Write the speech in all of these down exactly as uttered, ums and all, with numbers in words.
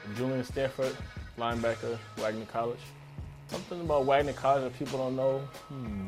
Julian Stanford, linebacker, Wagner College. Something about Wagner College that people don't know. Hmm.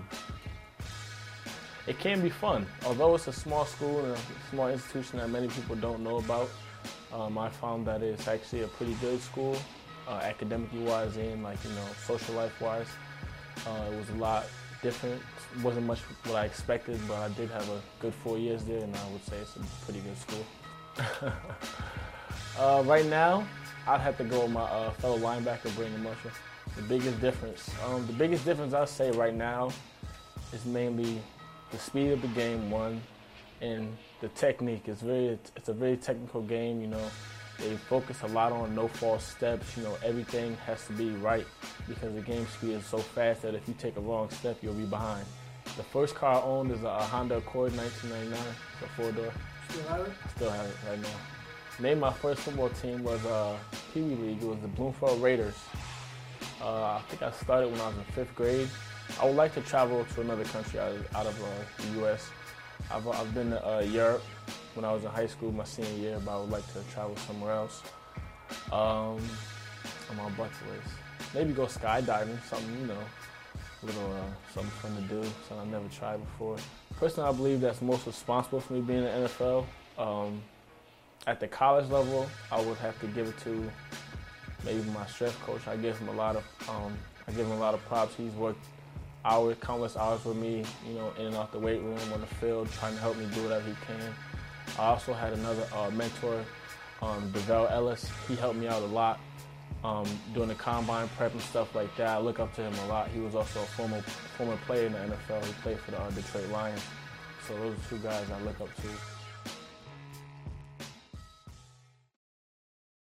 It can be fun. Although it's a small school and a small institution that many people don't know about, um, I found that it's actually a pretty good school, uh, academically wise and like, you know, social life wise. Uh, it was a lot different. It wasn't much what I expected, but I did have a good four years there, and I would say it's a pretty good school. uh, right now, I'd have to go with my uh, fellow linebacker, Brandon Marshall. The biggest difference, um, the biggest difference I'd say right now is mainly the speed of the game, one, and the technique. It's very, it's a very technical game. You know, they focus a lot on no false steps. You know, everything has to be right because the game speed is so fast that if you take a wrong step, you'll be behind. The first car I owned is a Honda Accord nineteen ninety-nine. It's a four-door. Still have it? I still have it right now. Named my first football team was uh, Pee Wee League. It was the Bloomfield Raiders. Uh, I think I started when I was in fifth grade. I would like to travel to another country out of, out of uh, the U S I've, I've been to uh, Europe when I was in high school, my senior year, but I would like to travel somewhere else. Um, on my bucket list. Maybe go skydiving, something, you know, a little uh, something fun to do, something I've never tried before. Personally, I believe that's most responsible for me being in the N F L. Um, at the college level, I would have to give it to maybe my strength coach. I give him a lot of, um, I give him a lot of props. He's worked hours, countless hours with me, you know, in and out the weight room, on the field, trying to help me do whatever he can. I also had another uh, mentor, um, Devell Ellis. He helped me out a lot um, doing the combine prep and stuff like that. I look up to him a lot. He was also a former former player in the N F L. He played for the uh, Detroit Lions. So those are two guys I look up to.